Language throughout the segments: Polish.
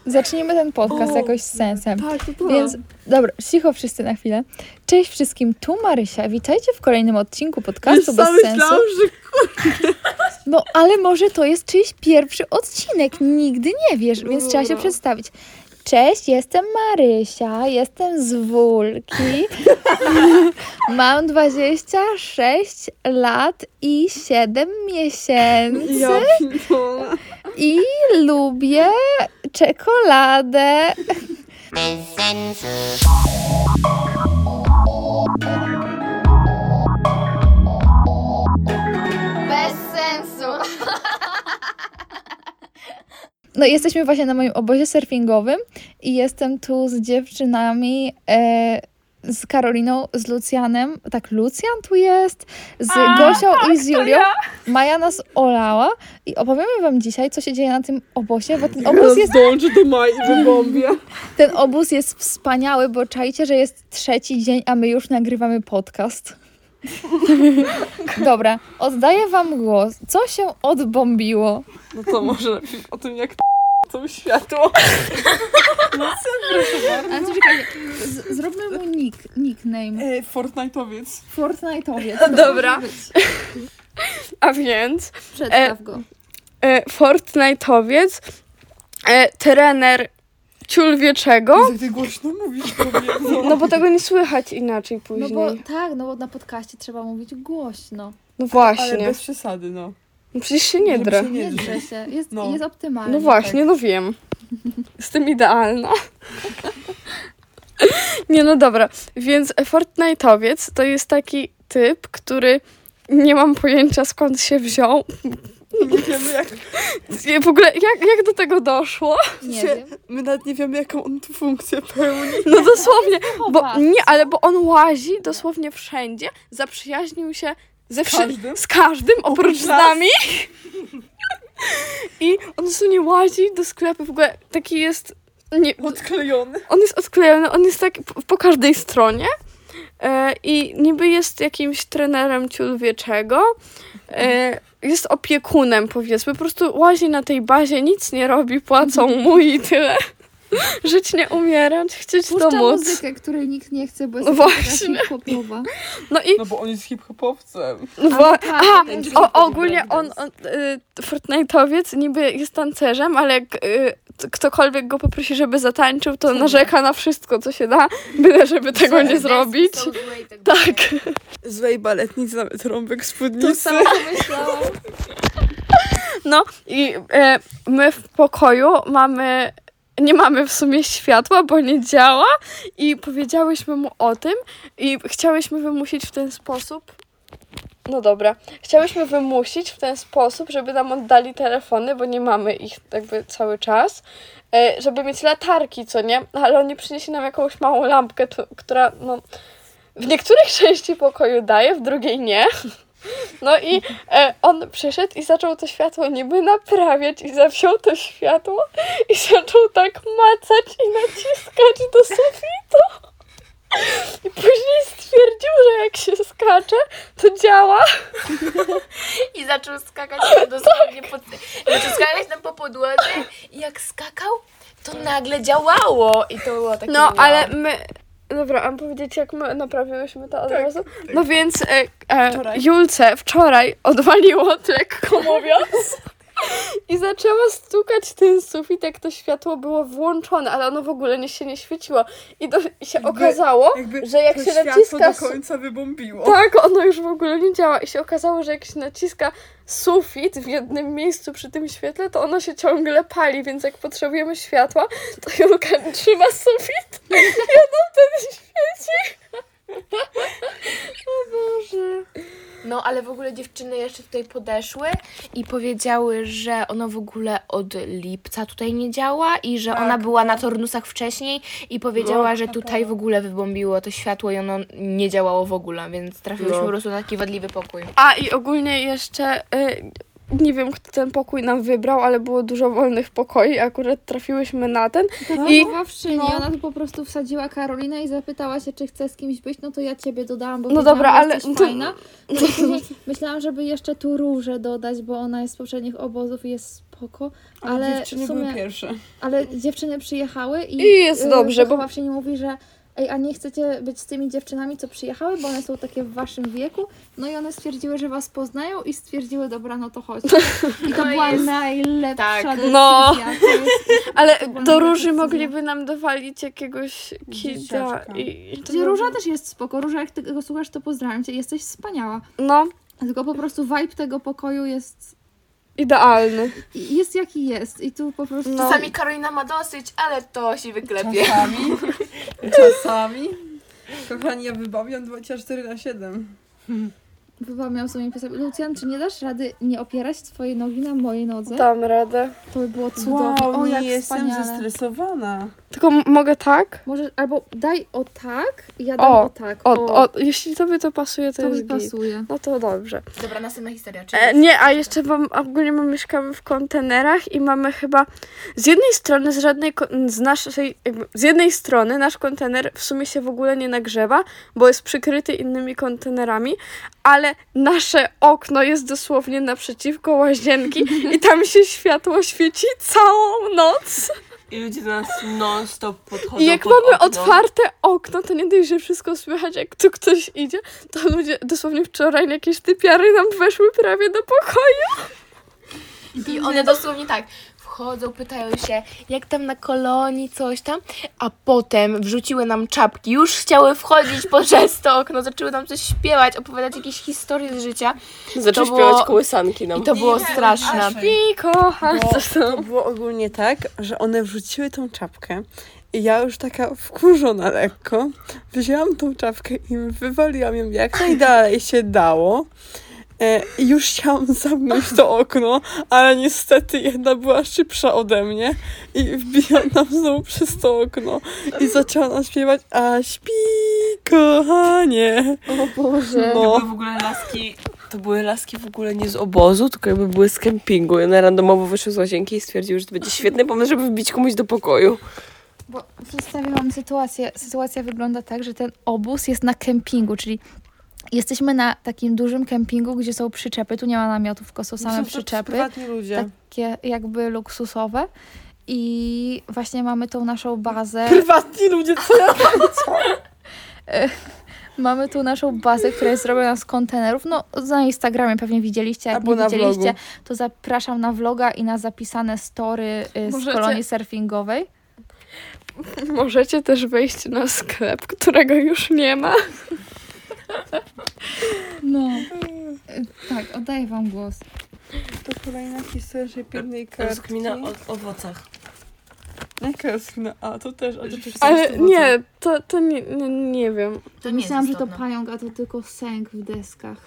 zacznijmy ten podcast jakoś z sensem. Tak, to. Więc, dobra, cicho wszyscy na chwilę. Cześć wszystkim, tu Marysia. Witajcie w kolejnym odcinku podcastu Bez Sensu. Myślałam, że No, ale może to jest czyjś pierwszy odcinek. Nigdy nie wiesz, więc trzeba się przedstawić. Cześć, jestem Marysia, jestem z Wólki. Mam 26 lat i 7 miesięcy. ja pitole. I lubię czekoladę. Bez sensu. No, jesteśmy właśnie na moim obozie surfingowym i jestem tu z dziewczynami, z Karoliną, z Lucjanem. Tak, Lucjan tu jest, z Gosią i z Julią. Maja nas olała i opowiemy wam dzisiaj, co się dzieje na tym obozie, bo Zdążę do Mai i wybombię. ten obóz jest wspaniały, bo czajcie, że jest trzeci dzień, a my już nagrywamy podcast. Dobra, oddaję wam głos. Co się odbombiło? No to może o tym, jak to światło. Ale co czekajcie, zróbmy mu nickname. Fortnite'owiec. Fortnite'owiec. Dobra. A więc Przedstaw go. Fortnite'owiec, trener ciulwieczego, Jak ty głośno mówisz, kobieto. no bo tego nie słychać inaczej No później. bo tak, no bo na podcaście trzeba mówić głośno. No Ale właśnie. bez przesady, no. No przecież się nie drę. Nie Nie drze. drze się. Jest, No. jest optymalnie. No właśnie, no wiem. Jestem idealna. Nie, no dobra. Więc Fortnite'owiec to jest taki typ, który nie mam pojęcia skąd się wziął. Nie wiemy, jak... W ogóle jak do tego doszło? Nie się- wiem. My nawet nie wiemy, jaką on tu funkcję pełni. No dosłownie, chowa. bo on łazi dosłownie wszędzie, zaprzyjaźnił się każdym? z każdym oprócz z nas? nami. I on nie łazi do sklepu, w ogóle taki jest, nie, Odklejony. on jest odklejony, on jest tak po każdej stronie i niby jest jakimś trenerem ciulwieczego, jest opiekunem, powiedzmy, po prostu łazi na tej bazie, nic nie robi, płacą mu i tyle. Żyć, nie umierać, chcieć Puszcza to móc. muzykę, której nikt nie chce, bo No jest właśnie. hip-hopowa. No i No bo on jest hip-hopowcem. tak, też jest ogólnie Fortnite'owiec niby jest tancerzem, ale jak ktokolwiek go poprosi, żeby zatańczył, to narzeka na wszystko, co się da, byle żeby tego nie zrobić. Tak. Złej baletnicy, nawet rąbek To spódnicy. samo pomyślałam. No i my w pokoju nie mamy w sumie światła, bo nie działa i powiedziałyśmy mu o tym i chciałyśmy wymusić w ten sposób. No dobra. Chciałyśmy wymusić w ten sposób, żeby nam oddali telefony, bo nie mamy ich jakby cały czas, żeby mieć latarki, co nie? Ale oni przynieśli nam jakąś małą lampkę, która no, w niektórych części pokoju daje, w drugiej nie. No i on przyszedł i zaczął to światło niby naprawiać i zawziął to światło i zaczął tak macać i naciskać do sufitu. I później stwierdził, że jak się skacze, to działa. I zaczął skakać dosłownie zaczął skakać tam po podłodze i jak skakał, to nagle działało. I to było takie No, wow. ale my... Dobra, mam powiedzieć, jak my naprawiłyśmy to od razu? No więc Julce wczoraj odwaliło lekko mówiąc i zaczęła stukać ten sufit, jak to światło było włączone, ale ono w ogóle się nie świeciło. I się okazało, że jak to się światło naciska... do końca wybombiło. Tak, ono już w ogóle nie działa. I się okazało, że jak się naciska sufit w jednym miejscu przy tym świetle, to ono się ciągle pali, więc jak potrzebujemy światła, to Julka trzyma sufit i ono wtedy świeci. O Boże. No, ale w ogóle dziewczyny jeszcze tutaj podeszły i powiedziały, że ono w ogóle od lipca tutaj nie działa i że ona była na Tornusach wcześniej i powiedziała, że tutaj w ogóle wybombiło to światło i ono nie działało w ogóle, więc trafiłyśmy po prostu na taki wadliwy pokój. A i ogólnie jeszcze nie wiem, kto ten pokój nam wybrał, ale było dużo wolnych pokoi, akurat trafiłyśmy na ten. Ta I wychowawczyni, ona tu po prostu wsadziła Karolinę i zapytała się, czy chce z kimś być, no to ja ciebie dodałam, bo No wiedziałam, dobra, że ale jesteś to- fajna. No i później myślałam, żeby jeszcze tu Różę dodać, bo ona jest z poprzednich obozów i jest spoko, Ale ale dziewczyny w sumie, były pierwsze. ale dziewczyny przyjechały i jest dobrze, bo- wychowawczyni mówi, że ej, a nie chcecie być z tymi dziewczynami, co przyjechały, bo one są takie w waszym wieku. No i one stwierdziły, że was poznają i stwierdziły, dobra, no to chodź. I to No była jest- najlepsza tak. decyzja. No. To jest, Ale to była do najlepsza Róży decyzja. mogliby nam dowalić jakiegoś kida. Dzieciaczka. I to Czyli Róża też jest spoko. Róża, jak ty go słuchasz, to pozdrawiam cię. Jesteś wspaniała. No, Tylko po prostu vibe tego pokoju jest jaki jest. I tu po prostu... No. Czasami Karolina ma dosyć, ale to się wyklepie. Czasami. Kochani, ja wybawiam 24/7. Chyba miał sobie pisać. Lucjan, czy nie dasz rady nie opierać twojej nogi na mojej nodze? dam radę. To by było cudownie. Wow, O, nie jak jestem wspaniale. zestresowana. Tylko mogę tak? Może albo daj o tak, i ja dam O, o tak. jeśli tobie to pasuje, to to mi jest git. pasuje. No to dobrze. Dobra, następna historia. Nie, a jeszcze ogólnie my mieszkamy w kontenerach i mamy chyba z jednej strony z jednej strony nasz kontener w sumie się w ogóle nie nagrzewa, bo jest przykryty innymi kontenerami, ale nasze okno jest dosłownie naprzeciwko łazienki i tam się światło świeci całą noc. I ludzie do nas non-stop podchodzą I jak pod mamy okno. otwarte okno, to nie dość, że wszystko słychać, jak tu ktoś idzie, to ludzie dosłownie wczoraj jakieś typiary nam weszły prawie do pokoju. I one dosłownie tak wchodzą, pytają się, jak tam na kolonii, coś tam, a potem wrzuciły nam czapki, już chciały wchodzić przez to okno, zaczęły nam coś śpiewać, opowiadać jakieś historie z życia. Zaczął To śpiewać było- kołysanki nam. I to było straszne. I kocham. To było ogólnie tak, że one wrzuciły tą czapkę i ja już taka wkurzona lekko wzięłam tą czapkę i wywaliłam ją jak najdalej się dało. I już chciałam zamknąć to okno, ale niestety jedna była szybsza ode mnie i wbijam nam znowu przez to okno i zaczęła nam śpiewać: a śpi, kochanie. O Boże. To No. były w ogóle laski, to były laski w ogóle nie z obozu, tylko jakby były z kempingu. I one randomowo wyszły z łazienki i stwierdziły, że to będzie świetny pomysł, żeby wbić komuś do pokoju. Bo przedstawię wam sytuację. Sytuacja wygląda tak, że ten obóz jest na kempingu, czyli jesteśmy na takim dużym kempingu, gdzie są przyczepy. Tu nie ma namiotów, tylko są same przyczepy. Prywatni ludzie. Takie jakby luksusowe. I właśnie mamy tą naszą bazę. Prywatni ludzie, co ja Mamy tu naszą bazę, która jest zrobiona z kontenerów. No, na Instagramie pewnie widzieliście. Jak Albo nie na widzieliście, vlogu. to zapraszam na vloga i na zapisane story z Możecie- kolonii surfingowej. Możecie też wejść na sklep, którego już nie ma. No. Tak, oddaję wam głos. To kolejna historia pięknej kartki. Rozkmina o owocach. Jaka jest na A? To też. A to też Ale jest nie, to nie wiem. To nie Myślałam, jest że to istotne. pająk, a to tylko sęk w deskach.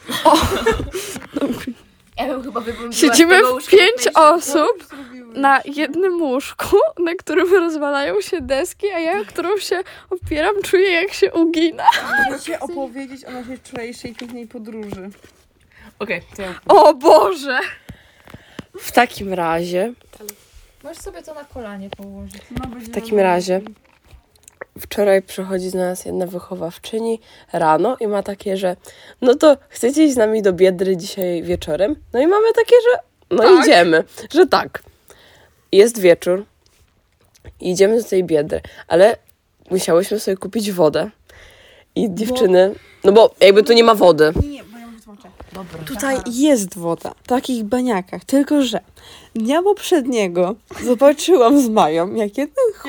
Ja bym chyba wyglądała Siedzimy z tego w łóżka 5 jak osób na jednym łóżku, na którym rozwalają się deski, a ja, którą się opieram, czuję, jak się ugina. Możecie opowiedzieć o naszej wczorajszej pięknej podróży. Okej, to ja. O Boże! W takim razie, Możesz sobie to na kolanie położyć. w takim razie, wczoraj przychodzi do nas jedna wychowawczyni rano i ma takie, że no to chcecie iść z nami do Biedry dzisiaj wieczorem? No i mamy takie, że no idziemy, że tak. Jest wieczór, idziemy do tej Biedry, ale musiałyśmy sobie kupić wodę i dziewczyny, no bo jakby tu nie ma wody. Nie, bo ja już tłumaczę. Dobra. Tutaj jest woda, w takich baniakach, tylko że dnia poprzedniego zobaczyłam z Mają, jak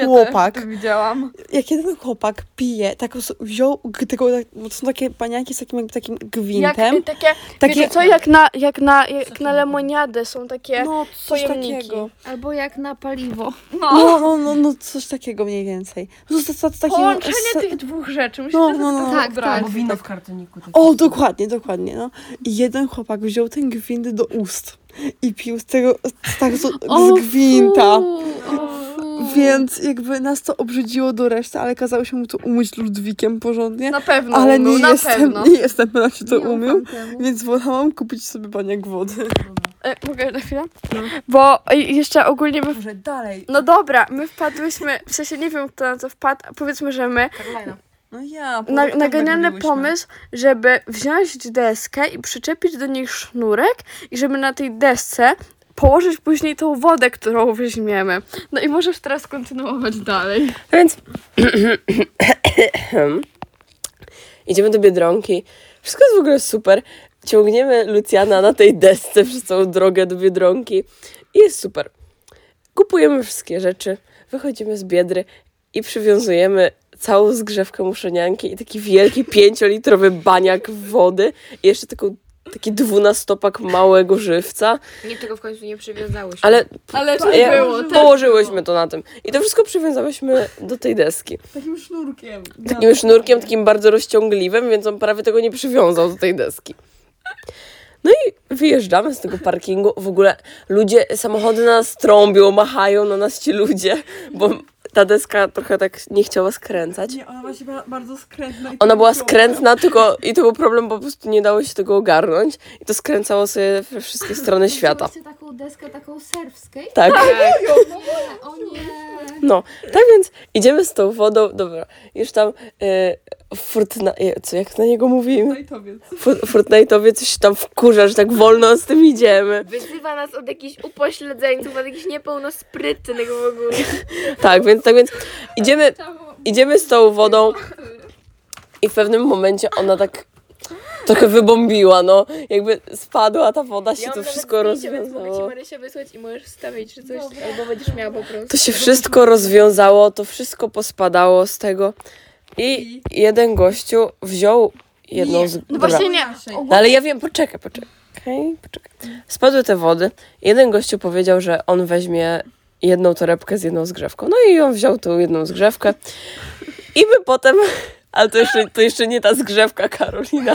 jeden chłopak pije, wziął tego, bo to są takie baniaki z takim gwintem. Wiecie co, jak na lemoniadę są takie No, coś pojemniki. takiego. Albo jak na paliwo. No, coś takiego mniej więcej. To takie, Połączenie tych dwóch rzeczy. Myślę, No, że no, to no. Tak, tak. Bo wino w kartoniku. O, dokładnie, no. I jeden chłopak wziął ten gwint do ust i pił z tego, z gwinta. Więc jakby nas to obrzydziło do reszty, ale kazało się mu to umyć Ludwikiem porządnie. Na pewno Ale umył, nie na jestem pewno. pewna, czy to Nie ufam umył, temu. więc wolałam kupić sobie baniak wody. Mogę na chwilę? Bo jeszcze ogólnie my... Może dalej. No dobra, my wpadłyśmy, w sensie nie wiem kto na co wpadł, a powiedzmy, że my Karolina. No ja. naganiany pomysł, żeby wziąć deskę i przyczepić do niej sznurek i żeby na tej desce położyć później tą wodę, którą weźmiemy. No i możesz teraz kontynuować dalej. Więc idziemy do Biedronki. Wszystko jest w ogóle super. Ciągniemy Lucjana na tej desce przez całą drogę do Biedronki i jest super. Kupujemy wszystkie rzeczy, wychodzimy z Biedry i przywiązujemy całą zgrzewkę muszenianki i taki wielki 5-litrowy baniak wody i jeszcze taki 12-pak małego żywca. Nie, tego w końcu nie przywiązałyśmy. Ale to było. Położyłyśmy to na tym. I to wszystko przywiązałyśmy do tej deski. Takim sznurkiem. Takim sznurkiem, takim bardzo rozciągliwym, więc on prawie tego nie przywiązał do tej deski. No i wyjeżdżamy z tego parkingu. W ogóle samochody na nas trąbią, machają na nas ci ludzie, bo ta deska trochę tak nie chciała skręcać. Nie, ona właśnie była bardzo skrętna. Ona była skrętna, i to był problem, bo po prostu nie dało się tego ogarnąć. I to skręcało sobie we wszystkie strony świata. Macie taką deskę, taką surfskate? Tak. O nie! No, tak więc idziemy z tą wodą. Dobra, już tam jak na niego mówimy? Fortnite'owie coś się tam wkurza, że tak wolno z tym idziemy. Wyzywa nas od jakichś upośledzeńców, od jakichś niepełnosprytnych w ogóle. Tak więc idziemy z tą wodą i w pewnym momencie ona tak trochę wybombiła, no. Jakby spadła ta woda, się to wszystko Mogę ci rozwiązało. Marysia wysłać i możesz wstawić czy coś, albo będziesz miała po prostu. To się wszystko rozwiązało, to wszystko pospadało z tego i jeden gościu wziął jedną z... No Dobra. właśnie nie. No ale ja wiem, poczekaj. Spadły te wody. Jeden gościu powiedział, że on weźmie jedną torebkę z jedną zgrzewką. No i on wziął tą jedną zgrzewkę. I my potem... Ale to jeszcze nie ta zgrzewka, Karolina.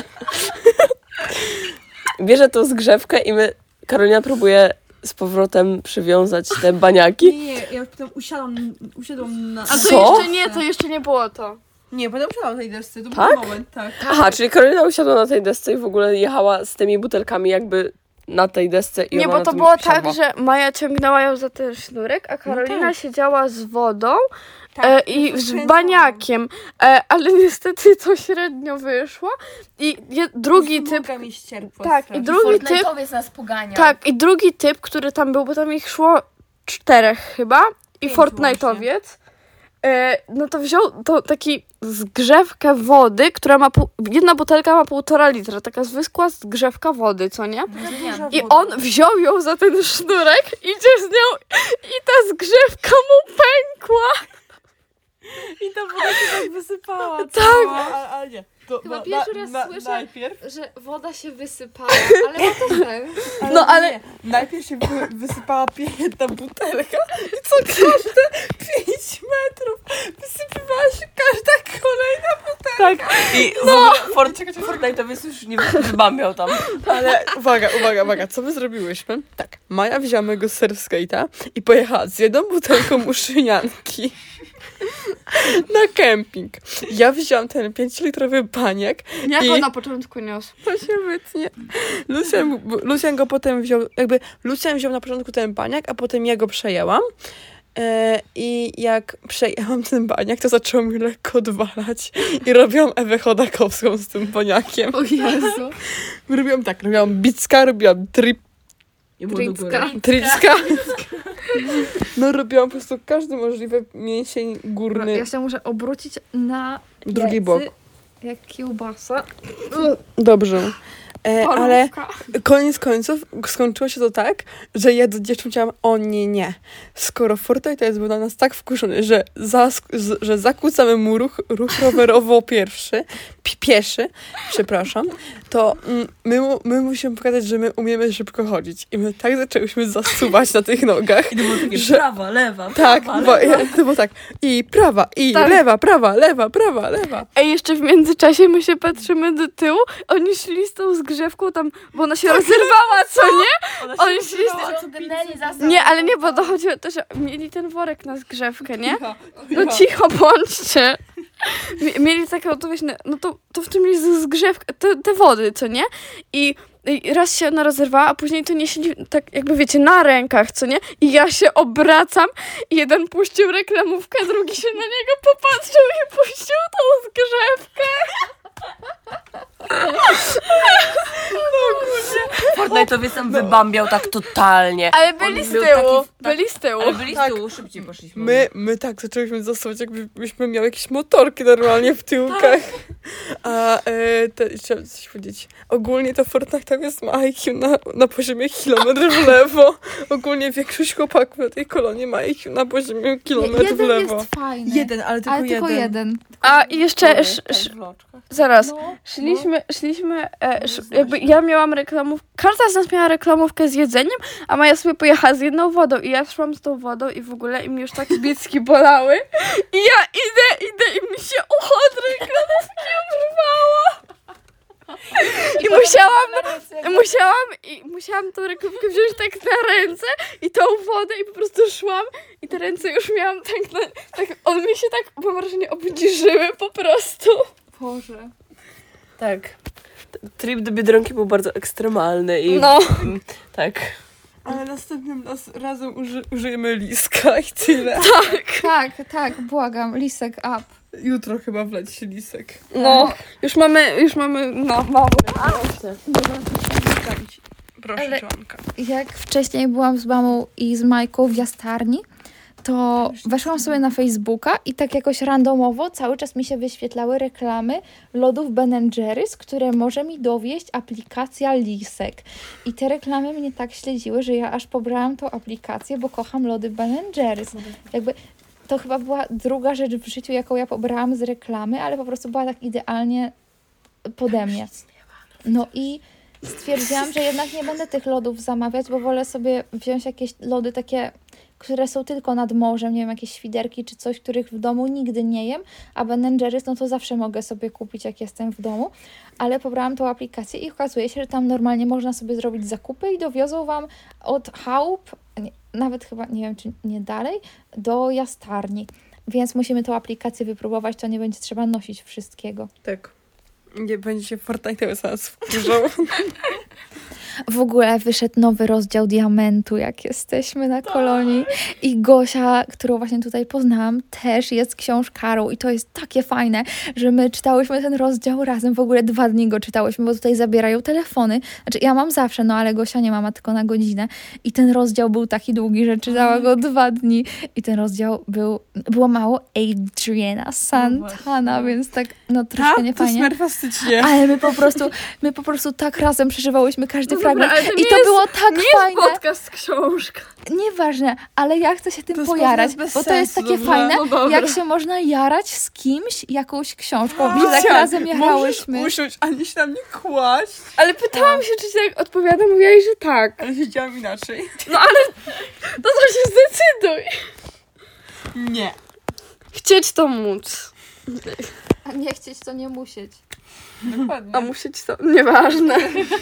Bierze tą zgrzewkę i Karolina próbuje z powrotem przywiązać te baniaki. Nie, ja potem usiadłam na... A Co? to jeszcze nie było to. Nie, potem usiadłam na tej desce, to był Tak? ten moment, tak. Aha, czyli Karolina usiadła na tej desce i w ogóle jechała z tymi butelkami jakby na tej desce i Nie, ona bo na to tym było siadła. tak, że Maja ciągnęła ją za ten sznurek, a Karolina siedziała z wodą i z baniakiem, ale niestety to średnio wyszło i drugi typ... Noga mi ścierpła Tak, i strasznie. drugi typ... Fortnite'owiec nas pogania. Tak, i drugi typ, który tam był, bo tam ich szło 4 chyba i 5 Fortnite'owiec, no to wziął taki zgrzewkę wody, która ma jedna butelka ma 1,5 litra, taka zwykła zgrzewka wody, co nie? I on wziął ją za ten sznurek, idzie z nią i ta zgrzewka mu pękła. I ta woda się tak wysypała. Tak. Ale nie. To Chyba pierwszy raz słyszę, najpierw, że woda się wysypała, ale ma to sens. No, ale- Nie. Najpierw się wysypała jedna butelka i co każde 5 metrów wysypywała się każda kolejna butelka. Tak. I w ogóle Fortnite'owiec już nie wybamiał tam. Ale uwaga, co my zrobiłyśmy? Tak, Maja wzięła mojego surfskate'a i pojechała z jedną butelką muszynianki na kemping. Ja wziąłam ten 5-litrowy baniak. Jak I- on na początku niósł? To się wytnie. Lucjan go potem wziął, Lucjan wziął na początku ten baniak, a potem ja go przejęłam. I jak przejęłam ten baniak, to zaczęło mi lekko odwalać i robiłam Ewę Chodakowską z tym baniakiem. O Jezu. Robiłam bicka, robiłam tricka. No robiłam po prostu każdy możliwy mięsień górny. Ja się muszę obrócić na Drugi bok. jak kiełbasa. Dobrze. Ale koniec końców skończyło się to tak, że ja do dziewczyn powiedziałam, o nie. Skoro Fortnite był na nas tak wkurzony, że zakłócamy mu ruch rowerowo pieszy, przepraszam, to my musimy pokazać, że my umiemy szybko chodzić. I my tak zaczęłyśmy zasuwać na tych nogach. I to było takie Prawa, lewa. tak, to było tak. I prawa, i Tak. lewa, prawa, lewa. Ej, jeszcze w międzyczasie my się patrzymy do tyłu, oni szli z tą zgrzewką tam, bo ona się rozrywała, co nie? Oni szli z... Ciągnęli za sobą. Nie, ale nie, bo dochodziło to, że mieli ten worek na zgrzewkę, nie? No cicho bądźcie. Mieli taką, to wiesz, no to w tym jest zgrzewka, te wody, co nie? I raz się ona rozerwała, a później to nieśli tak jakby wiecie, na rękach, co nie? I ja się obracam i jeden puścił reklamówkę, drugi się na niego popatrzył i puścił tą zgrzewkę. Fortnite'owiec tam wybambiał tak totalnie. Ale byli On z był tyłu, taki- byli z tyłu. Ale byli Tak. z tyłu, szybciej poszliśmy. My tak zaczęliśmy zastosować, jakbyśmy miały jakieś motorki normalnie w tyłkach. A chciałam coś powiedzieć. Ogólnie to Fortnite'owiec ma IQ na poziomie kilometr w lewo. Ogólnie większość chłopaków na tej kolonie ma IQ na poziomie kilometr w Jeden lewo. jest fajny. Jeden, ale tylko ale tylko jeden. A i jeszcze, zaraz, No, szliśmy, jakby ja miałam reklamówkę, każda z nas miała reklamówkę z jedzeniem, a Maja sobie pojechała z jedną wodą i ja szłam z tą wodą i w ogóle i mi już tak bicki bolały i ja idę i mi się ucho od reklamówki urwało. I musiałam tą reklamówkę wziąć tak na ręce i tą wodę i po prostu szłam i te ręce już miałam tak on mi się tak, mam wrażenie, obniżyły po prostu. Boże. Tak. Trip do Biedronki był bardzo ekstremalny i No. Tak. Ale następnym razem użyjemy liska i tyle. Tak, błagam, lisek up. Jutro chyba wleci lisek. No, już mamy, no, mało. Proszę, Ale- Joanka. Jak wcześniej byłam z mamą i z Majką w jastarni, to weszłam sobie na Facebooka i tak jakoś randomowo cały czas mi się wyświetlały reklamy lodów Ben & Jerry's, które może mi dowieść aplikacja Lisek. I te reklamy mnie tak śledziły, że ja aż pobrałam tą aplikację, bo kocham lody Ben & Jerry's. Jakby to chyba była druga rzecz w życiu, jaką ja pobrałam z reklamy, ale po prostu była tak idealnie pode mnie. No i stwierdziłam, że jednak nie będę tych lodów zamawiać, bo wolę sobie wziąć jakieś lody takie, które są tylko nad morzem, nie wiem, jakieś świderki czy coś, których w domu nigdy nie jem, a Ben & Jerry's, no to zawsze mogę sobie kupić, jak jestem w domu, ale pobrałam tą aplikację i okazuje się, że tam normalnie można sobie zrobić zakupy i dowiozą Wam od chałup, nawet chyba, nie wiem, czy nie dalej, do jastarni. Więc musimy tą aplikację wypróbować, to nie będzie trzeba nosić wszystkiego. Tak. Nie będzie się Fortnite'owiec nas wkurzał. W ogóle wyszedł nowy rozdział Diamentu, jak jesteśmy na kolonii. I Gosia, którą właśnie tutaj poznałam, też jest książkarą i to jest takie fajne, że my czytałyśmy ten rozdział razem, w ogóle 2 dni go czytałyśmy, bo tutaj zabierają telefony. Znaczy ja mam zawsze, no ale Gosia nie ma tylko na godzinę. I ten rozdział był taki długi, że czytała go 2 dni. I ten rozdział było mało Adriana Santana, więc tak, no troszkę To niefajnie. smerfastycznie. Ale my po prostu tak razem przeżywałyśmy każdy fragment. ale to I nie to jest- było tak Nie fajne. jest podcast, książka. Nieważne, ale ja chcę się To tym jest pojarać, podcast bo bez to jest sensu, takie dobra? fajne, No dobra. jak się można jarać z kimś jakąś książką. I tak Lucia, razem jarałyśmy. Możesz usiąść, ani się na mnie kłaść. Ale pytałam się, czy ci tak odpowiada, mówiłaś, że tak. Ale siedziałam inaczej. No ale to się zdecyduj. Nie. Chcieć to móc, A nie chcieć, to nie musieć. Dokładnie. a musieć to nieważne.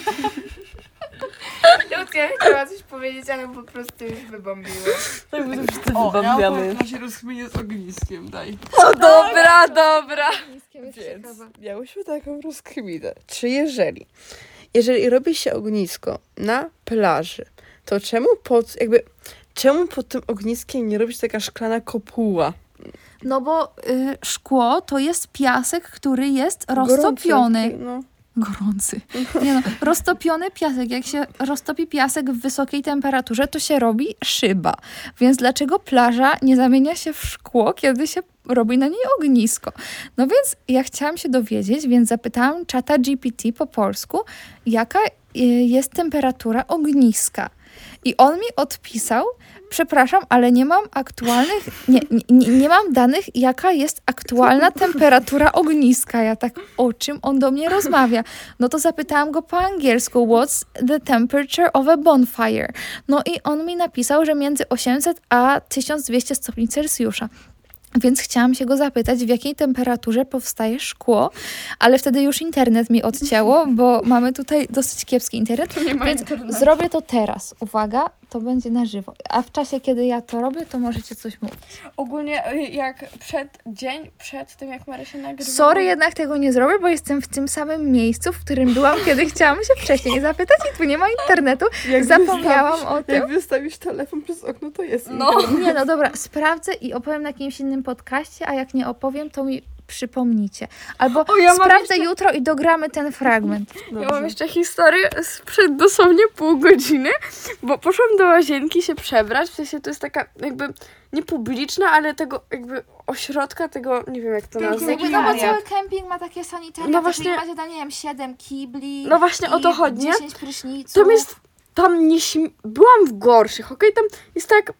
Ja chciała coś powiedzieć, ale po prostu już wybombiłem. Tak, my to wszyscy O, ja wybambiamy. opowiem na się rozkminie z ogniskiem, daj. No dobra. Więc miałyśmy taką rozkminę. Czy jeżeli robi się ognisko na plaży, to czemu pod tym ogniskiem nie robić taka szklana kopuła? No bo szkło to jest piasek, który jest roztopiony. Gorący, no. Gorący. Nie no, roztopiony piasek. Jak się roztopi piasek w wysokiej temperaturze, to się robi szyba. Więc dlaczego plaża nie zamienia się w szkło, kiedy się robi na niej ognisko? No więc ja chciałam się dowiedzieć, więc zapytałam czata GPT po polsku, jaka jest temperatura ogniska. I on mi odpisał, przepraszam, ale nie mam aktualnych, nie mam danych, jaka jest aktualna temperatura ogniska. Ja tak, o czym on do mnie rozmawia? No to zapytałam go po angielsku, what's the temperature of a bonfire? No i on mi napisał, że między 800 a 1200 stopni Celsjusza. Więc chciałam się go zapytać, w jakiej temperaturze powstaje szkło, ale wtedy już internet mi odcięło, bo mamy tutaj dosyć kiepski internet, więc zrobię to teraz. Uwaga, to będzie na żywo. A w czasie, kiedy ja to robię, to możecie coś mówić. Ogólnie jak dzień przed tym, jak Marysia nagrywa. Sorry, jednak tego nie zrobię, bo jestem w tym samym miejscu, w którym byłam, kiedy chciałam się wcześniej zapytać i tu nie ma internetu. Zapomniałam o tym. Jak wystawisz telefon przez okno, to jest No. internet. Nie, no dobra, sprawdzę i opowiem na jakimś innym podcaście, a jak nie opowiem, to mi przypomnicie. Albo O, ja mam sprawdzę jutro i dogramy ten fragment. Ja mam jeszcze historię sprzed dosłownie pół godziny, bo poszłam do łazienki się przebrać, w sensie to jest taka jakby niepubliczna, ale tego jakby ośrodka, tego, nie wiem jak to nazwać. Jakby, no bo cały kemping ma takie sanitarium, No no właśnie- właśnie, macie tam, nie wiem, 7 kibli. No właśnie o to i chodzi, nie? 10 pryszniców. Tam nie byłam w gorszych, okej? Tam jest tak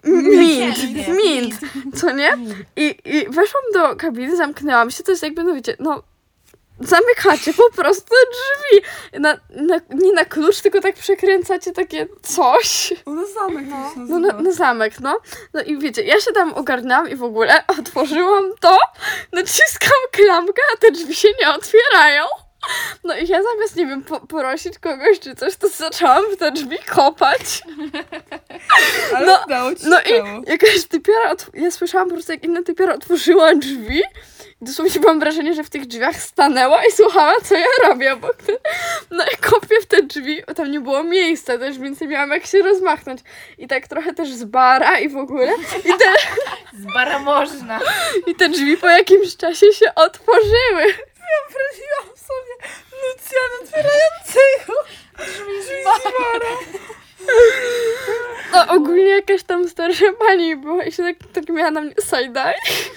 mint, co nie? I weszłam do kabiny, zamknęłam się, to jest jakby, no wiecie, no zamykacie po prostu drzwi. Nie na klucz, tylko tak przekręcacie takie coś. Na zamek to się No, nazywa. na zamek, no. No i wiecie, ja się tam ogarnęłam i w ogóle otworzyłam to, naciskam klamkę, a te drzwi się nie otwierają. No i ja zamiast, nie wiem, prosić kogoś czy coś, to zaczęłam w te drzwi kopać. Ale udało ci się. No i jakaś typiara, ja słyszałam po prostu, jak inna typiara otworzyła drzwi. I dosłownie mam wrażenie, że w tych drzwiach stanęła i słuchała, co ja robię obok tych. No i kopię w te drzwi, tam nie było miejsca też, więc nie miałam jak się rozmachnąć. I tak trochę też z bara i w ogóle. Z bara można. I te drzwi po jakimś czasie się otworzyły. Wyobraziłam sobie Lucjana otwierającego drzwi z bara. No ogólnie jakaś tam starsza pani była i się tak miała na mnie side-eye.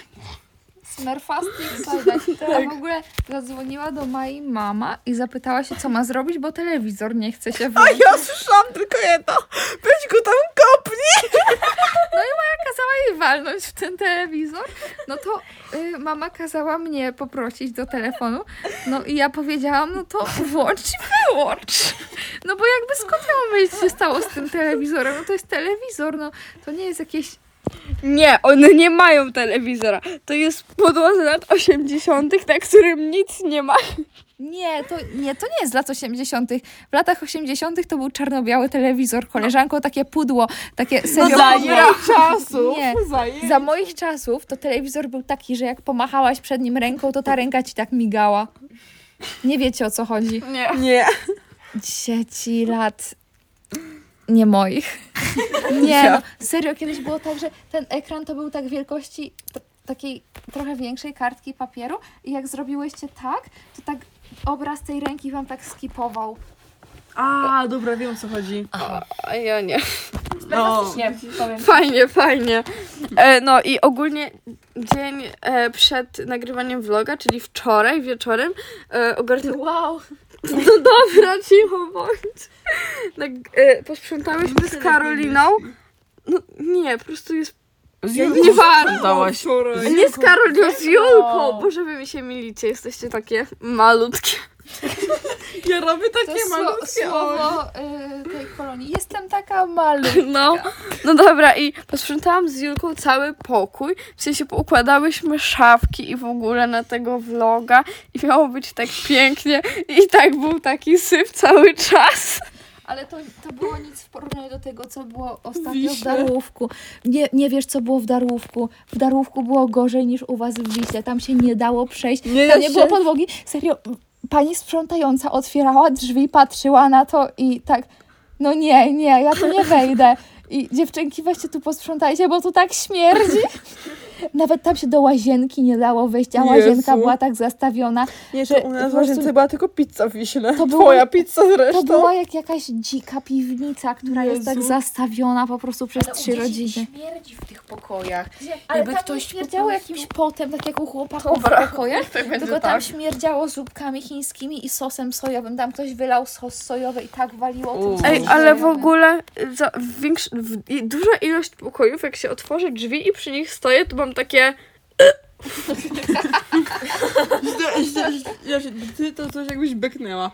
Smurfastic side. A w ogóle zadzwoniła do Mai mama i zapytała się, co ma zrobić, bo telewizor nie chce się A włączyć. ja słyszałam tylko jedno. Weź go tam kopnij. Kazała jej walnąć w ten telewizor, no to mama kazała mnie poprosić do telefonu, no i ja powiedziałam, no to włącz i wyłącz. No bo jakby skąd ja mam wiedzieć, co się stało z tym telewizorem? No to jest telewizor, no to nie jest jakieś... Nie, one nie mają telewizora. To jest podłoże z lat 80., na którym nic nie ma. Nie, to nie jest z lat 80. W latach 80. to był czarno-biały telewizor, koleżanko, takie pudło, takie serio Czasu. Nie, za moich czasów to telewizor był taki, że jak pomachałaś przed nim ręką, to ta ręka ci tak migała. Nie wiecie, o co chodzi. Nie. Nie. Dzieci lat nie moich. Nie, no, serio, kiedyś było tak, że ten ekran to był tak wielkości takiej trochę większej kartki papieru i jak zrobiłyście tak, to tak obraz tej ręki wam tak skipował. A, dobra, wiem o co chodzi. A ja nie. Fantastycznie, powiem. Fajnie. No i ogólnie dzień przed nagrywaniem vloga, czyli wczoraj wieczorem Wow. No dobra, cicho bądź. Posprzątałyśmy z Karoliną. No nie, po prostu jest... Nie warto. Nie z Karoliną, z Julką. Boże, wy mi się mylicie, jesteście takie malutkie. Ja robię To takie jest malutkie słowo tej kolonii. Jestem taka malutka. No dobra, i posprzątałam z Julką cały pokój. W sensie poukładałyśmy szafki i w ogóle na tego vloga. I miało być tak pięknie. I tak był taki syf cały czas. Ale to było nic w porównaniu do tego, co było ostatnio w Wiśle. Darłówku. Nie wiesz, co było w Darłówku. W Darłówku było gorzej niż u was w Wiśle. Tam się nie dało przejść. Tam nie było podłogi. Serio, pani sprzątająca otwierała drzwi, patrzyła na to i tak, no nie, ja tu nie wejdę. I dziewczynki, weźcie tu posprzątajcie, bo tu tak śmierdzi. Nawet tam się do łazienki nie dało wejść, a łazienka Jezu. była tak zastawiona. Nie, że to u nas po w prostu- łazience była tylko pizza w Wiśle. To było- Twoja pizza zresztą. To była jak jakaś dzika piwnica, która jest tak Jezu. zastawiona po prostu przez 3 rodziny. Śmierdzi w tych pokojach. Ale Jakby tam ktoś nie śmierdziało po prostu- jakimś potem, tak jak u chłopaków Dobra, w pokojach, niech tak będzie tylko tam tak. śmierdziało zupkami chińskimi i sosem sojowym. Tam ktoś wylał sos sojowy i tak waliło tym sosem Ej, ale w sojowym. ogóle duża ilość pokojów, jak się otworzy drzwi i przy nich stoję, to mam takie... Ty to coś jakbyś beknęła.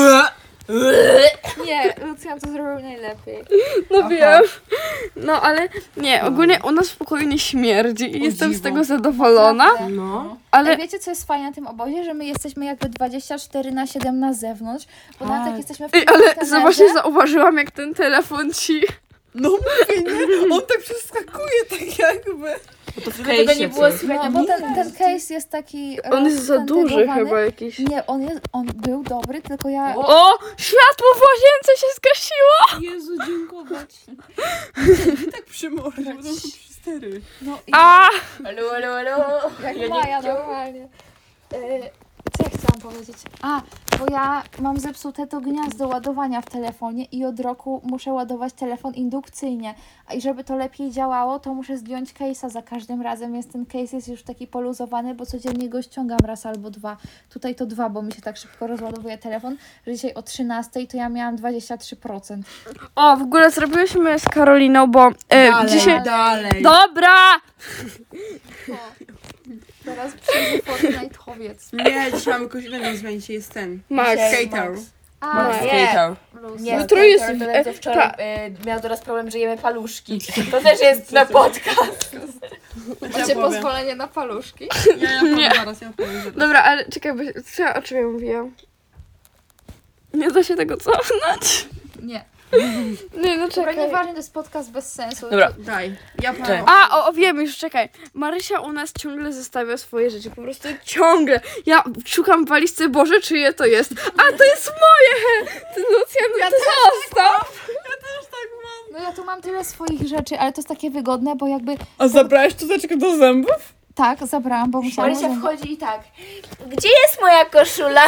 Nie, Lucjan to zrobił najlepiej. No wiem. No ale nie, ogólnie u nas w pokoju nie śmierdzi i jestem z dziwo. tego zadowolona, Naprawdę. No. ale Ale wiecie, co jest fajne na tym obozie? Że my jesteśmy jakby 24/7 na zewnątrz, bo nawet jak jesteśmy w Ej, tym ale kontenerze, właśnie zauważyłam, jak ten telefon ci... No mówię, nie? On tak przeskakuje, tak jakby. Tego nie było słychać no, na bo ten case jest taki On jest za duży rozpatentowany. chyba jakiś. Nie, on był dobry, tylko ja... O! Światło w łazience się zgasiło! Jezu, dziękować. Nie tak przymorzył, to są 3-4. No, i A! Alo. Jak Maja normalnie. Co ja chciałam powiedzieć? Bo ja mam zepsute to gniazdo ładowania w telefonie i od roku muszę ładować telefon indukcyjnie. I żeby to lepiej działało, to muszę zdjąć case'a za każdym razem, więc ten case jest już taki poluzowany, bo codziennie go ściągam raz albo dwa. Tutaj to 2, bo mi się tak szybko rozładowuje telefon, że dzisiaj o 13 to ja miałam 23%. O, w ogóle zrobiłyśmy z Karoliną, bo dzisiaj... dalej. Dobra! Teraz przyjdzie Fortnite'owiec. Nie, dzisiaj mamy kogoś innego zmienić, dzisiaj jest ten. Max. Skater. Nie. Nie, Jutro jest- to wczoraj miał teraz problem, że jemy paluszki. To też jest na podcast. Macie pozwolenie na paluszki? Ja powiem zaraz. Dobra, ale czekaj, bo o czym ja mówiłam? Nie da się tego cofnąć. Nie. Nie, no Dobra, czekaj. nieważne, to jest podcast bez sensu. Dobra. Daj. Ja Cześć. powiem. Wiem już, czekaj. Marysia u nas ciągle zostawia swoje rzeczy, po prostu ciągle. Ja szukam w walizce, Boże, czyje to jest. A, to jest moje! Ty, Lucjan, zostaw! No ja tu mam tyle swoich rzeczy, ale to jest takie wygodne, bo jakby A zabrałeś czuteczkę do zębów? tak, zabrałam, bo musiałam... Marysia wchodzi i tak. Gdzie jest moja koszula?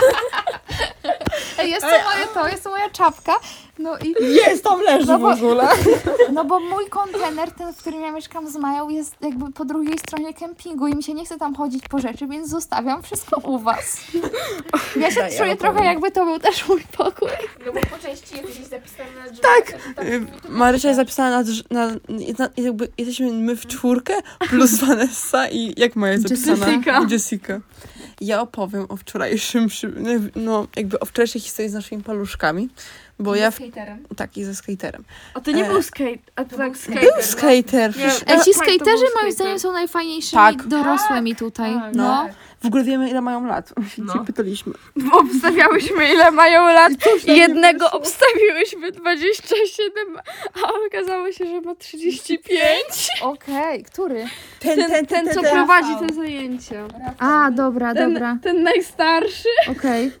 Ej, jest to moja czapka. No i... Jest, tam leży No w bo- ogóle. No bo mój kontener, ten, w którym ja mieszkam z Mają, jest jakby po drugiej stronie kempingu i mi się nie chce tam chodzić po rzeczy, więc zostawiam wszystko u was. Ja się czuję trochę, jakby to był też mój pokój. No bo po części jesteś zapisana na drzwiach. Tak. Marysia jest zapisana jakby jesteśmy my w czwórkę, plus Vanessa i jak Maja jest zapisana? Jessica. Ja opowiem o wczorajszym, jakby o wczorajszej historii z naszymi paluszkami, bo ja... Tak, i ze skaterem. A to nie był skate, a to tak skate. Był skater. Nie. przecież- Ej, ci Tak, to był skaterzy moim skater. zdaniem są najfajniejszymi Tak. dorosłymi tutaj. Tak. No. W ogóle wiemy, ile mają lat. Cię pytaliśmy. Bo obstawiałyśmy, ile mają lat. Jednego obstawiłyśmy 27, a okazało się, że ma 35. Okej, który? Ten co prowadzi te zajęcia. A, dobra, dobra. Ten najstarszy. Okej.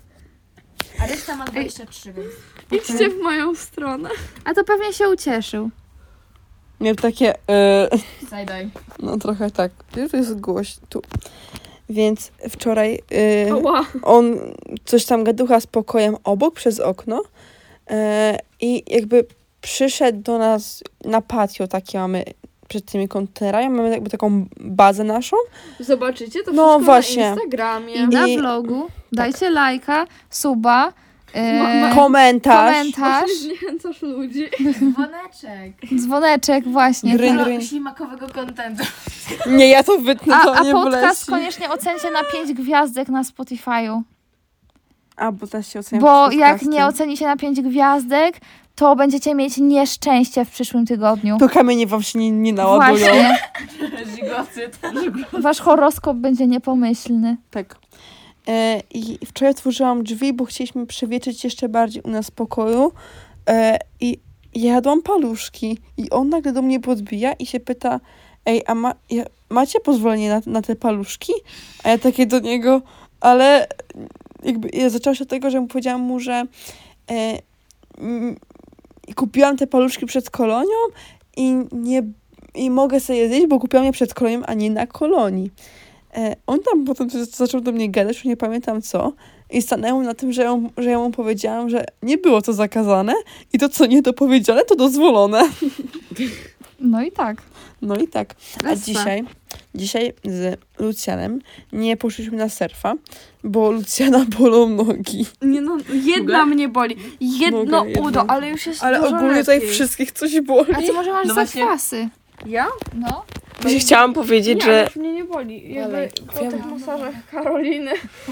A reszta ma 23, więc... Idźcie w moją stronę. A to pewnie się ucieszył. Miał takie... Zajdaj. no trochę tak. To jest głośno. Tu. Więc wczoraj Ła. on coś tam gaducha z pokojem obok przez okno i jakby przyszedł do nas na patio, takie mamy przed tymi kontenerami, mamy jakby taką bazę naszą. Zobaczycie to No wszystko właśnie. na Instagramie. I na I- vlogu dajcie lajka, suba, Komentarz. komentarz, Zniechęcasz ludzi. Dzwoneczek. dzwoneczek właśnie. Gryn, tak. gryn. Ślimakowego kontentu. Nie, ja to wytnę, to A nie podcast wleci. koniecznie ocencie na 5 gwiazdek na Spotify'u. A, bo też się oceniam Bo przez jak podcasty. nie ocenicie na 5 gwiazdek, to będziecie mieć nieszczęście w przyszłym tygodniu. To kamienie wam się nie naładują. Właśnie. Zigocyt. Wasz horoskop będzie niepomyślny. Tak. I wczoraj otworzyłam drzwi, bo chcieliśmy przewietrzyć jeszcze bardziej u nas w pokoju i jadłam paluszki i on nagle do mnie podbija i się pyta, ej, a macie pozwolenie na te paluszki? A ja takie do niego, ale jakby ja zaczęło się od tego, że powiedziałam mu, że kupiłam te paluszki przed kolonią i mogę sobie je zjeść, bo kupiłam je przed kolonią, a nie na kolonii. On tam potem zaczął do mnie gadać, już nie pamiętam co. I stanęło na tym, że ja mu powiedziałam, że nie było to zakazane i to, co niedopowiedziane, to dozwolone. No i tak. No i tak. A dzisiaj z Lucjanem nie poszliśmy na surfa, bo Lucjana bolą nogi. Nie no, jedna mnie boli. Jedno Nogę, jedno. udo, ale już jest Ale dużo ogólnie tutaj lepiej. wszystkich coś boli. A co może masz No za właśnie- kwasy? Ja? No. Chciałam powiedzieć, Nie, że już mnie nie boli. Jakby Dalej. po tych masażach Karoliny.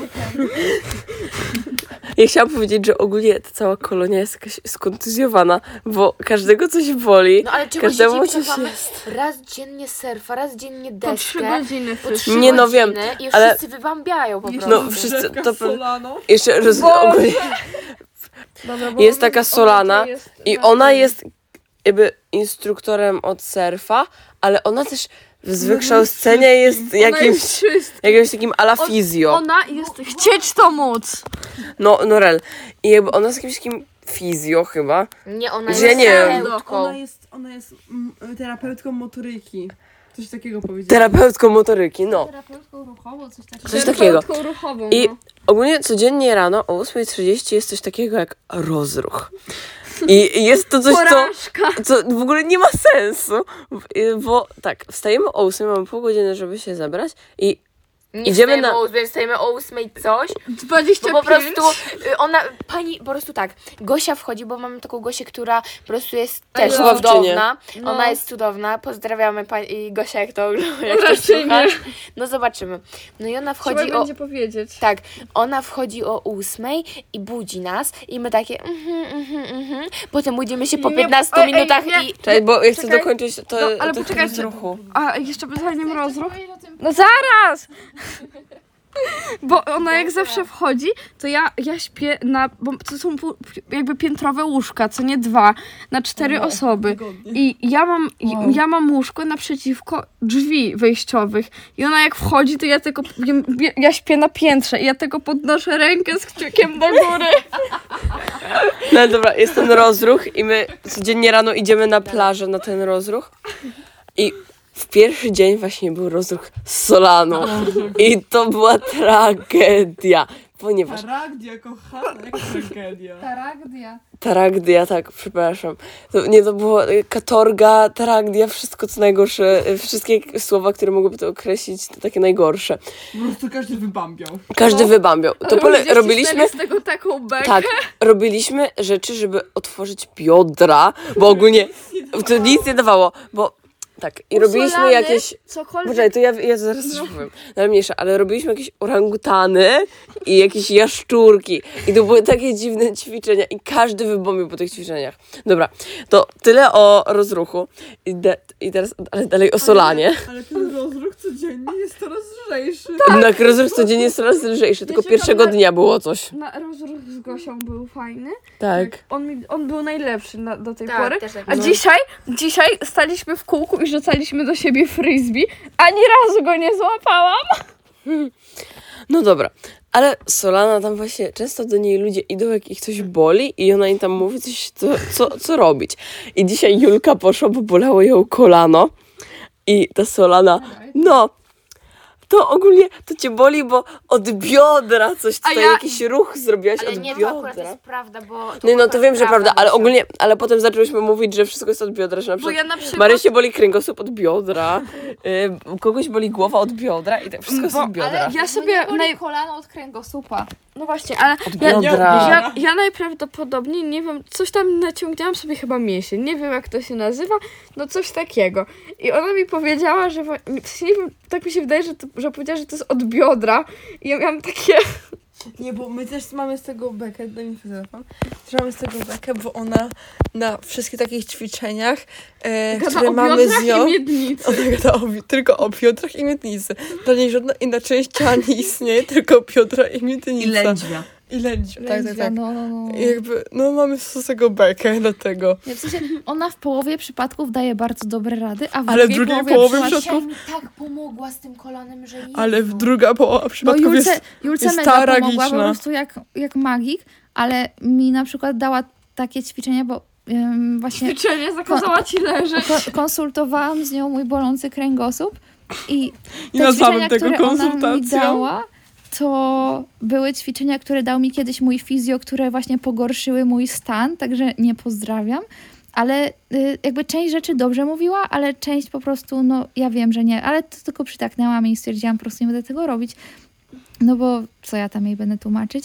ja chciałam powiedzieć, że ogólnie ta cała kolonia jest jakaś skontuzjowana, bo każdego coś boli. No ale czego Każdemu dzieci coś cofamy? jest. Raz dziennie surfa, raz dziennie Po 3 deskę. godziny Po 3 wszystko. Nie, no wiem, godziny i ale- wszyscy wybambiają po prostu. No wszyscy to Solano. jeszcze ogólnie Dobra, bo jest on taka on Solana jest i na ona tym. jest jakby instruktorem od surfa, ale ona też w wykształceniu jest Ona jest wszystkim. jakimś takim ala fizjo. Ona jest chcieć to móc. No, Norel. I jakby ona jest jakimś takim fizjo chyba. Nie, ona Że jest nie wiem. terapeutką. Ona jest terapeutką motoryki. coś takiego powiedziała. Terapeutką motoryki, no. Terapeutką ruchową, coś takiego. Coś takiego. Ruchową, I no. ogólnie codziennie rano o 8:30 jest coś takiego jak rozruch. I jest to coś, co w ogóle nie ma sensu, bo tak, wstajemy o 8, mamy pół godziny, żeby się zebrać i Nie idziemy wstajemy na... o 8, wstajemy o 8 coś. 25. Bo po prostu ona, pani, po prostu tak, Gosia wchodzi, bo mamy taką Gosię, która po prostu jest też Wychowawczynię. cudowna. No. Ona jest cudowna. Pozdrawiamy pani Gosia, jak to ogląda, jak to Raczej słuchasz. No zobaczymy. No i ona wchodzi Trzeba będzie powiedzieć. Tak, ona wchodzi o 8 i budzi nas i my takie Potem budzimy się po Nie, 15 ej, minutach nie. i Czekaj, bo ja chcę Czekaj. dokończyć to, No, ale to poczekajcie. rozruchu. A jeszcze zanim rozruch. No Zaraz! Bo ona jak zawsze wchodzi, to ja śpię bo to są jakby piętrowe łóżka, co nie 2, na 4 osoby. I ja mam łóżko naprzeciwko drzwi wejściowych. I ona jak wchodzi, to ja tylko, ja śpię na piętrze i ja tylko podnoszę rękę z kciukiem do góry. No dobra, jest ten rozruch i my codziennie rano idziemy na plażę na ten rozruch i w pierwszy dzień właśnie był rozruch z Solaną i to była tragedia, ponieważ... Tragdia, kochana, jak tragedia. Tragdia, tak, przepraszam. To było katorga, tragdia, wszystko co najgorsze, wszystkie słowa, które mogłyby to określić, to takie najgorsze. Po prostu każdy wybambiał. Każdy wybambiał. To robiliśmy... z tego taką bekę. Tak, robiliśmy rzeczy, żeby otworzyć biodra, bo ogólnie to nic nie dawało, bo tak, i robiliśmy Solany, jakieś... cokolwiek. Poczekaj, to ja zaraz coś powiem. Najmniejsze, ale robiliśmy jakieś orangutany i jakieś jaszczurki. I to były takie dziwne ćwiczenia i każdy wybombił po tych ćwiczeniach. Dobra, to tyle o rozruchu. I teraz ale dalej o Solanie. Ale ten rozruch codziennie jest coraz lżejszy. Tak, rozruch codziennie jest coraz lżejszy, tylko czekam pierwszego na- dnia było coś. Na rozruch z Gosią był fajny. Tak. On był najlepszy do tej Tak, pory. też tak A było. dzisiaj staliśmy w kółku i rzucaliśmy do siebie frisbee. Ani razu go nie złapałam. No dobra, ale Solana tam właśnie, często do niej ludzie idą, jak ich coś boli i ona im tam mówi coś, co robić. I dzisiaj Julka poszła, bo bolało ją kolano i ta Solana, no, to ogólnie to cię boli, bo od biodra coś tutaj, jakiś ruch zrobiłaś Ale od nie, to akurat biodra. jest prawda, bo... Nie, no to akurat wiem, że prawda, ale Gosia. ogólnie, ale potem zaczęłyśmy mówić, że wszystko jest od biodra, że na przykład, ja na przykład- Marysię boli kręgosłup od biodra, kogoś boli głowa od biodra i tak wszystko jest Bo- od biodra. Ja sobie... kolano od kręgosłupa. No właśnie, ale biodra. ja najprawdopodobniej, nie wiem, coś tam naciągnęłam sobie chyba mięsień, nie wiem jak to się nazywa, no coś takiego. I ona mi powiedziała, że, w sensie nie wiem, tak mi się wydaje, że powiedziała, że to jest od biodra i ja miałam takie... Nie, bo my też mamy z tego bekę, daj mi telefon, też mamy z tego bekę, bo ona na wszystkich takich ćwiczeniach, które mamy z nią, i miednicy. ona gada tylko o biodrach i miednicy. Dla niej żadna inna część ciała nie istnieje, tylko biodra i miednica. I lędźwia. I lędźwia, tak. No. I jakby, no mamy z tego bekę dlatego. Nie, w sensie ona w połowie przypadków daje bardzo dobre rady, a w Ale w drugiej drugiej połowie przypadków... Dzisiaj mi tak pomogła z tym kolanem, że Jezu. Ale w druga połowa Bo przypadków jest Julce jest mega pomogła po tragiczna. prostu jak magik, ale mi na przykład dała takie ćwiczenia, bo właśnie Ćwiczenie zakazała ci leżeć. konsultowałam z nią mój bolący kręgosłup i I te nazwałem ćwiczenia, tego które ona mi konsultacją. dała, to były ćwiczenia, które dał mi kiedyś mój fizjo, które właśnie pogorszyły mój stan, także nie pozdrawiam. Ale jakby część rzeczy dobrze mówiła, ale część po prostu, no ja wiem, że nie. Ale to tylko przytaknęłam i stwierdziłam, po prostu nie będę tego robić. No bo co ja tam jej będę tłumaczyć.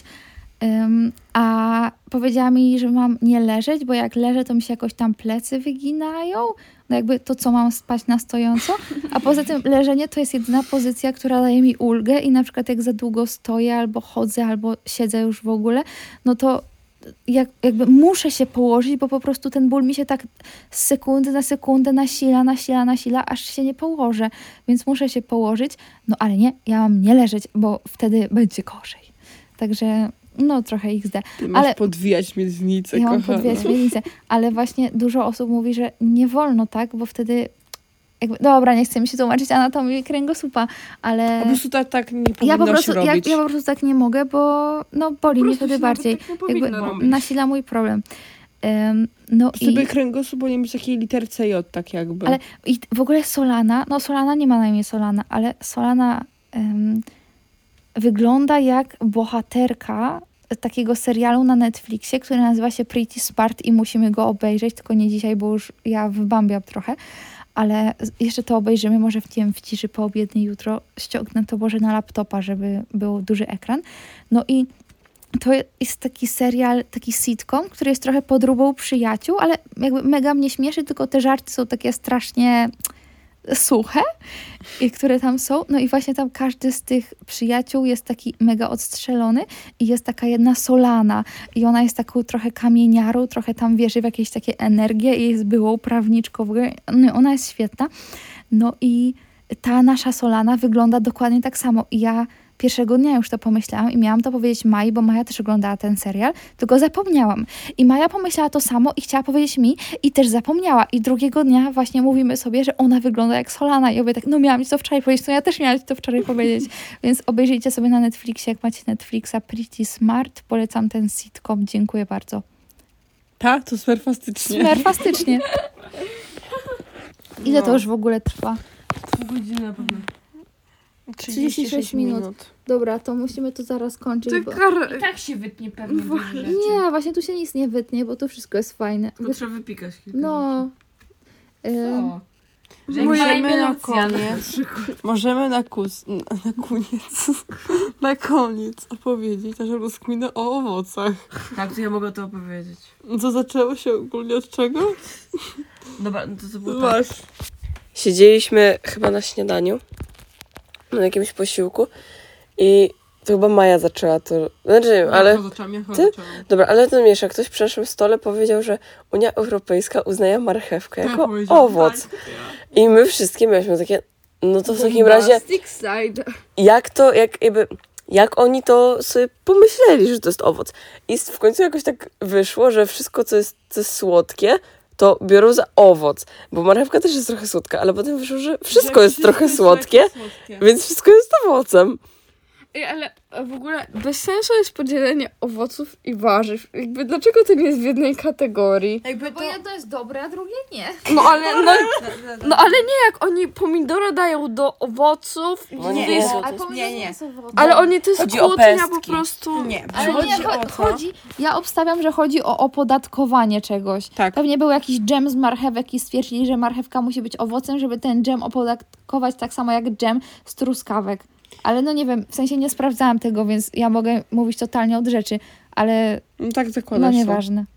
A powiedziała mi, że mam nie leżeć, bo jak leżę, to mi się jakoś tam plecy wyginają. No jakby to, co mam spać na stojąco. A poza tym leżenie to jest jedyna pozycja, która daje mi ulgę i na przykład jak za długo stoję, albo chodzę, albo siedzę już w ogóle, no to jakby muszę się położyć, bo po prostu ten ból mi się tak z sekundy na sekundę nasila, aż się nie położę. Więc muszę się położyć. No ale nie, ja mam nie leżeć, bo wtedy będzie gorzej. Także no trochę XD. Ty masz Ale podwijać miednicę, ja mam kochana. podwijać miednicę, ale właśnie dużo osób mówi, że nie wolno tak, bo wtedy jakby, dobra, nie chcę mi się tłumaczyć anatomii kręgosłupa, ale Po prostu tak nie powinno ja po prostu, się robić. ja po prostu tak nie mogę, bo no boli mnie wtedy się bardziej. nawet tak nie powinno Jakby robić. nasila mój problem. No Żeby kręgosłup powinien być takiej literce J, tak jakby. Ale i w ogóle Solana, no Solana nie ma na imię Solana, ale Solana wygląda jak bohaterka takiego serialu na Netflixie, który nazywa się Pretty Smart i musimy go obejrzeć, tylko nie dzisiaj, bo już ja wybambiam trochę, ale jeszcze to obejrzymy, może w ciszy poobiedniej jutro ściągnę to może na laptopa, żeby był duży ekran. No i to jest taki serial, taki sitcom, który jest trochę podróbą przyjaciół, ale jakby mega mnie śmieszy, tylko te żarty są takie strasznie suche, i które tam są. No i właśnie tam każdy z tych przyjaciół jest taki mega odstrzelony i jest taka jedna Solana i ona jest taką trochę kamieniarą, trochę tam wierzy w jakieś takie energie i jest byłą prawniczką. W ogóle, no ona jest świetna. No i ta nasza Solana wygląda dokładnie tak samo i ja pierwszego dnia już to pomyślałam i miałam to powiedzieć Mai, bo Maja też oglądała ten serial, tylko zapomniałam. I Maja pomyślała to samo i chciała powiedzieć mi i też zapomniała. I drugiego dnia właśnie mówimy sobie, że ona wygląda jak Solana. I obie tak, no miałam ci to wczoraj powiedzieć, to ja też miałam ci to wczoraj powiedzieć. Więc obejrzyjcie sobie na Netflixie, jak macie Netflixa, Pretty Smart. Polecam ten sitcom. Dziękuję bardzo. Tak? To smerfastycznie. Smerfastycznie. Ile to już w ogóle trwa? Pół godziny na pewno. 36 minut. Dobra, to musimy to zaraz kończyć. Bo... I tak się wytnie pewnie dużo rzeczy. Nie, właśnie tu się nic nie wytnie, bo tu wszystko jest fajne. To trzeba wypikać kilka No. Możemy na koniec. Możemy na koniec opowiedzieć naszą rozkminę o owocach. Tak, to ja mogę to opowiedzieć. Co zaczęło się ogólnie od czego? Dobra, no to było Masz. tak. Siedzieliśmy chyba na śniadaniu, na jakimś posiłku i to chyba Maja zaczęła to... Znaczy, nie wiem, ale... Ty? Dobra, ale to mniejsza. Ktoś przy naszym stole powiedział, że Unia Europejska uznaje marchewkę jako owoc. I my wszystkie mieliśmy takie... No to w takim razie... Jak oni to sobie pomyśleli, że to jest owoc. I w końcu jakoś tak wyszło, że wszystko, co jest słodkie, to biorą za owoc. Bo marchewka też jest trochę słodka, ale potem wyszło, że wszystko jest trochę słodkie, więc wszystko jest owocem. Ale w ogóle bez sensu jest podzielenie owoców i warzyw. Jakby dlaczego to nie jest w jednej kategorii? Bo jedno jest dobre, a drugie nie. No ale nie jak oni pomidora dają do owoców. No nie, jest, to Ale jest- pomidor nie jest owoc. ale oni to jest Chodzi o kłótnia po pestki. prostu. Nie, Ale nie, chodzi, ja obstawiam, że chodzi o opodatkowanie czegoś. Tak. Pewnie był jakiś dżem z marchewek i stwierdzili, że marchewka musi być owocem, żeby ten dżem opodatkować tak samo jak dżem z truskawek. Ale no nie wiem, w sensie nie sprawdzałam tego, więc ja mogę mówić totalnie od rzeczy, ale No tak no zakładasz. nieważne.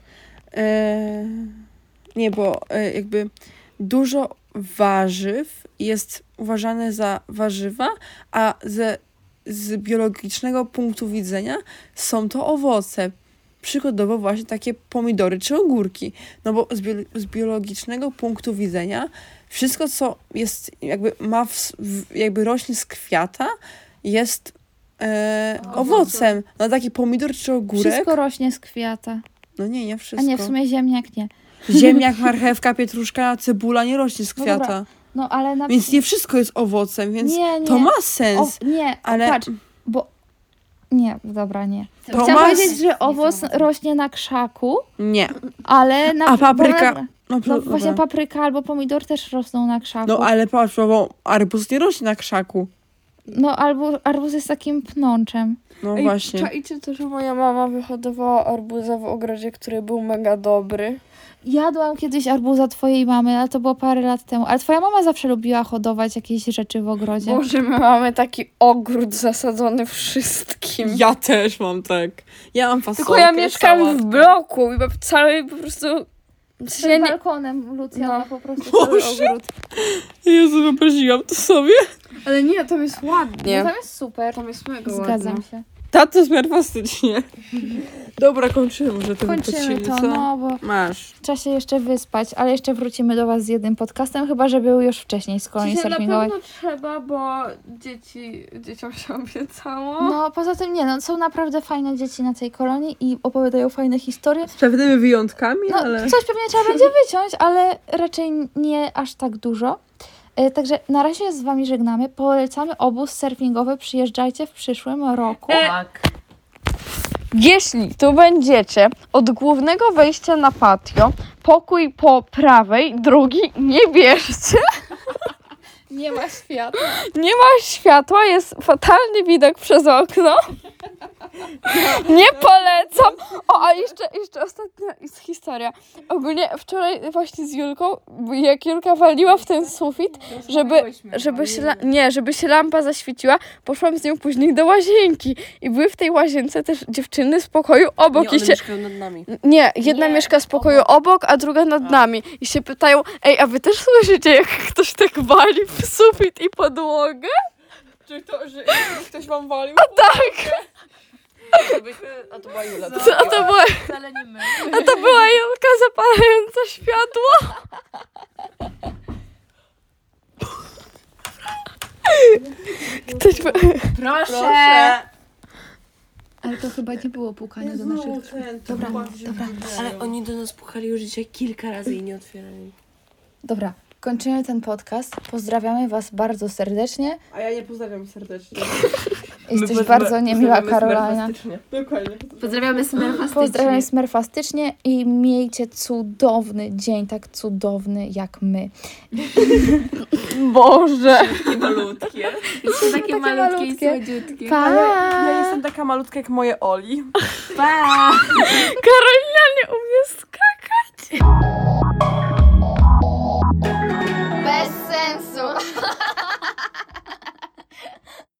Nie, bo jakby dużo warzyw jest uważane za warzywa, a z biologicznego punktu widzenia są to owoce. Przykładowo właśnie takie pomidory czy ogórki. No bo z biologicznego punktu widzenia wszystko, co jest jakby jakby rośnie z kwiata, jest owocem. No taki pomidor czy ogórek. Wszystko rośnie z kwiata. No nie A wszystko. nie, w sumie ziemniak nie. Ziemniak, marchewka, pietruszka, cebula nie rośnie z No kwiata. dobra, no ale na Więc nie wszystko jest owocem, więc Nie, to nie. ma sens. nie, ale- patrz, bo... Nie, dobra, nie. To Chciałam ma powiedzieć, że owoc rośnie na krzaku, Nie. ale na... A papryka... No dobra. właśnie papryka albo pomidor też rosną na krzaku. No ale patrz, bo arbuz nie rośnie na krzaku. No albo arbuz jest takim pnączem. No Ej, właśnie. czaicie to, że moja mama wyhodowała arbuza w ogrodzie, który był mega dobry. Jadłam kiedyś arbuza twojej mamy, ale to było parę lat temu. Ale twoja mama zawsze lubiła hodować jakieś rzeczy w ogrodzie. Boże, my mamy taki ogród zasadzony wszystkim. Ja też mam tak. Ja mam fasolkę, Tylko ja mieszkam w sałatkę. bloku i mam cały po prostu... W sensie Przed nie, balkonem Lucjana No. po prostu cały Boże. ogród. Jezu, wyobraziłam to sobie. ale nie, tam jest ładnie. No tam jest super. Tam jest mega Zgadzam ładnie. się. Tato smerfastycznie. Dobra, kończymy może ten Kończymy odcinek, to, co? no bo Masz. trzeba się jeszcze wyspać, ale jeszcze wrócimy do was z jednym podcastem, chyba że był już wcześniej z kolonii Na surfingowej. pewno trzeba, bo dzieciom się obiecało. No poza tym nie, no są naprawdę fajne dzieci na tej kolonii i opowiadają fajne historie. Z pewnymi wyjątkami, No ale... coś pewnie trzeba będzie wyciąć, ale raczej nie aż tak dużo. Także na razie się z wami żegnamy. Polecamy obóz surfingowy. Przyjeżdżajcie w przyszłym roku. Tak. Jeśli tu będziecie od głównego wejścia na patio, pokój po prawej, drugi nie bierzcie. Nie ma światła. Nie ma światła, jest fatalny widok przez okno. Nie polecam. O, a jeszcze ostatnia historia. Ogólnie wczoraj właśnie z Julką, jak Julka waliła w ten sufit, żeby się lampa zaświeciła, poszłam z nią później do łazienki. I były w tej łazience też dziewczyny z pokoju obok. Nie, one mieszkają nad nami. Nie, jedna mieszka z pokoju obok, a druga nad nami. I się pytają, ej, a wy też słyszycie, jak ktoś tak wali w sufit i podłogę? Czy to, że ktoś wam walił? A to była Jula. A to była, Wcale nie my. a to była Julka zapalająca światło. Ktoś... Proszę. Ale to chyba nie było pukanie do naszych drzwi. Dobra. Ale oni do nas pukali już dzisiaj kilka razy i nie otwierali. Dobra, kończymy ten podcast. Pozdrawiamy Was bardzo serdecznie. A ja nie pozdrawiam serdecznie. Jesteś bardzo niemiła, Karolina. Dokładnie. Pozdrawiamy Smurfastycznie. Pozdrawiam smerfastycznie i miejcie cudowny dzień, tak cudowny jak my. Boże. I malutkie. Są takie malutkie i malutkie. słodziutkie. Pa! Ja jestem taka malutka jak moje Oli. Pa! Karolina nie umie skakać.